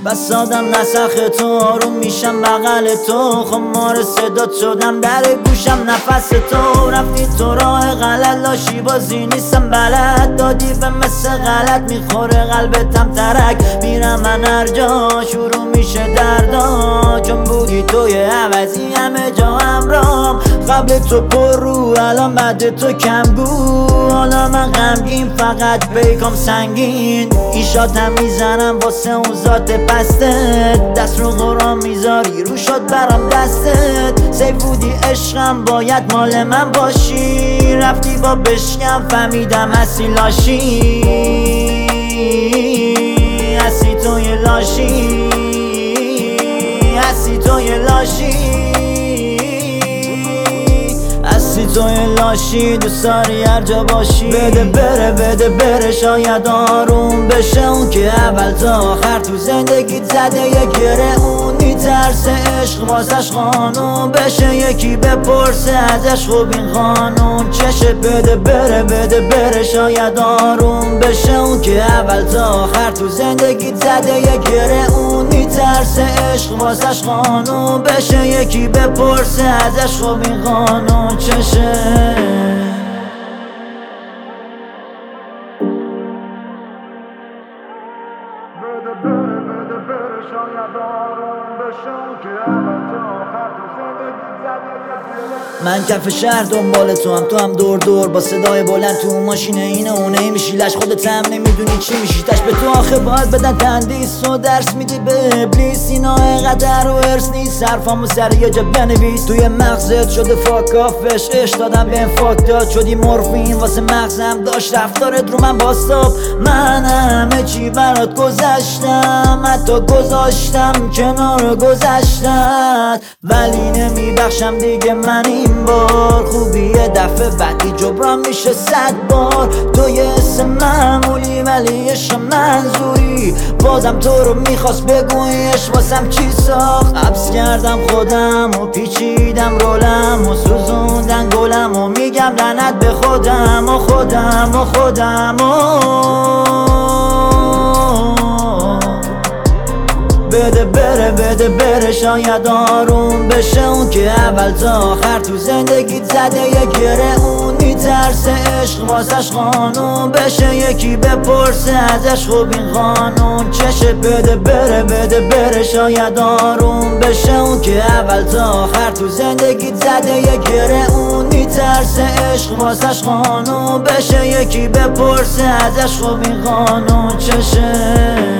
فسادم نسخ تو آروم میشم بغل تو خمار صدات شدم در گوشم نفس تو رفتی تو راه غلط لاشی بازی نیستم بلد دادی به مثل غلط میخوره قلبتم ترک میرم من هر جا شروع میشه دردا چون بودی توی عوضی همه جا همرام قبل تو پر رو الان بعد تو کم بود حالا من غمگین فقط بیکم سنگین ایشاتم میزنم واسه اون ذات پستت دست رو قرآن میذاری رو شد برام دستت سیف بودی عشقم باید مال من باشی رفتی با بشکم فهمیدم هستی لاشی هستی توی لاشی هستی توی لاشی هستی توی لاشی دوست داری هر جا باشی بده بره شاید آروم بشه اون که اول تا آخر تو زندگیت زده یه گره اون میترسه عشق واسش قانون بشه یکی بپرسه ازش خوب این قانون چشه بده بره شاید آروم بشه اون که اول تا آخر تو زندگیت زده یه گره اون میترسه عشق واسش قانون بشه یکی بپرسه ازش خوب این قانون چشه بره شاید آروم بشه اون که اول تا آخر تو زندگی زده من کف شهر دنبال تو هم دور با صدای بلند تو ماشینه اینه اونه میشیلش خودت هم نمیدونی چی میشی تش به تو آخه باید بدن تندیس و درس میدی به ابلیس اینا اینقدر و ارس نیست حرفامو سر یه جا بنویس توی مغزت شده فاک آفش عشق دادم به فاک داد شدی مورفین واسه مغزم داشت رفتارت رو من باستاب من همه چی برات گذشتم حتی گذاشتم کنار گذشتم ولی نمیبخشم دیگه من این بار خوبی یه دفعه بعدی جبران میشه 100 بار تو یه اسم معمولی ولی عشق منظوری بازم تو رو میخواست بگویش واسم چی ساخت حبس کردم خودم و پیچیدم رولم و سوزوندن گلم و میگم لعنت به خودم و بده بره شاید آروم بشه اون که اول تا آخر تو زندگیت زده یه گره اون میترسه عشق واسش قانون بشه یکی بپرسه ازش خوب این قانون چشه بده بره شاید آروم بشه اون که اول تا آخر تو زندگیت زده یه گره اون میترسه عشق واسش قانون بشه یکی بپرسه ازش خوب این قانون چشه